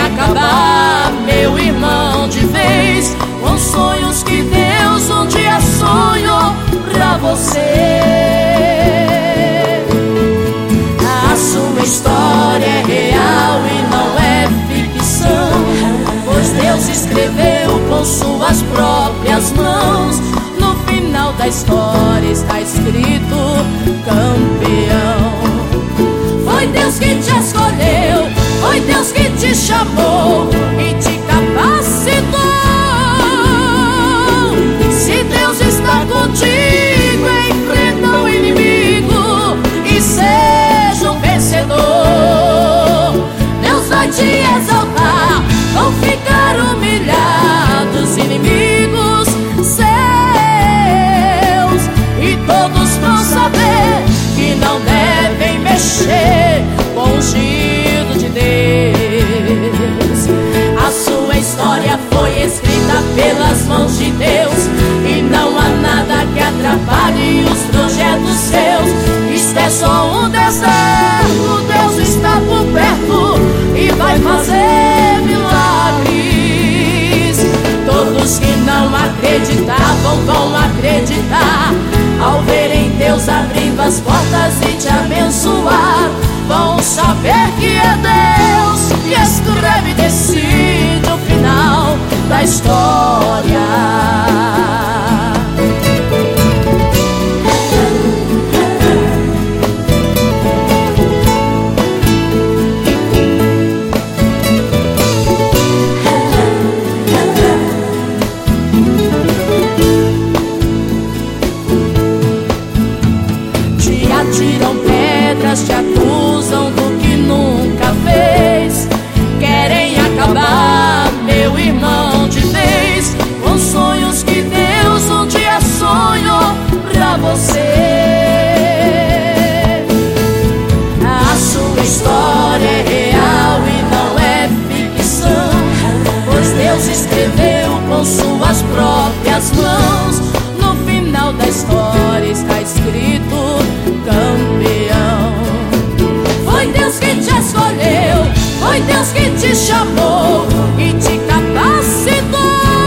acabar, meu irmão, de vez com sonhos que Deus um dia sonhou pra você. A sua história é real e não é ficção, pois Deus escreveu com suas próprias mãos. No final da história está escrito campeão. Foi Deus que te escolheu, foi Deus que te chamou e te capacitou. Se Deus está contigo, enfrenta o inimigo e seja um vencedor. Deus vai te exaltar, vão ficar humilhados inimigos seus, e todos vão saber que não devem mexer com o ungido de Deus. A sua história foi escrita pelas mãos de Deus e não há nada que atrapalhe os projetos seus. Isto é só um deserto, Deus está por perto e vai fazer milagres. Todos que não acreditavam vão acreditar ao verem Deus abrindo as portas e te abençoar. Vão saber que é Deus que escreve e decide o final da história. Te atiram pedras, te acusam do que nunca fez. Querem acabar, meu irmão, de vez com sonhos que Deus um dia sonhou pra você. A sua história é real e não é ficção, pois Deus escreveu com suas próprias mãos. No final da história está escrito campeão. Foi Deus que te escolheu, foi Deus que te chamou e te capacitou.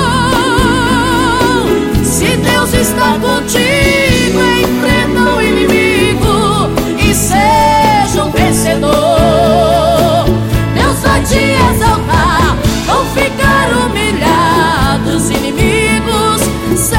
Se Deus está contigo, enfrenta o inimigo e seja um vencedor. Deus vai te exaltar, vão ficar humilhados inimigos seus,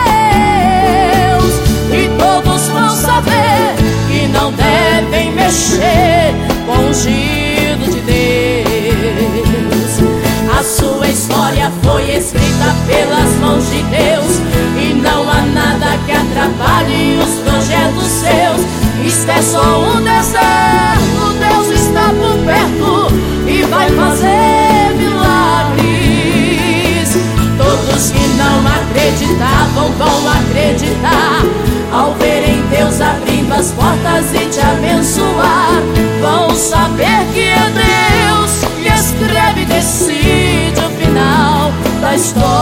e todos vão saber que não devem mexer com o ungido de Deus. A sua história foi escrita pelas mãos de Deus e não há nada que atrapalhe os projetos seus. Isto é só um deserto, Deus está por perto e vai fazer milagres. Todos que não acreditavam vão acreditar ao verem Deus abrindo as portas e te abençoar. Vão saber que é Deus que escreve e decide o final da história.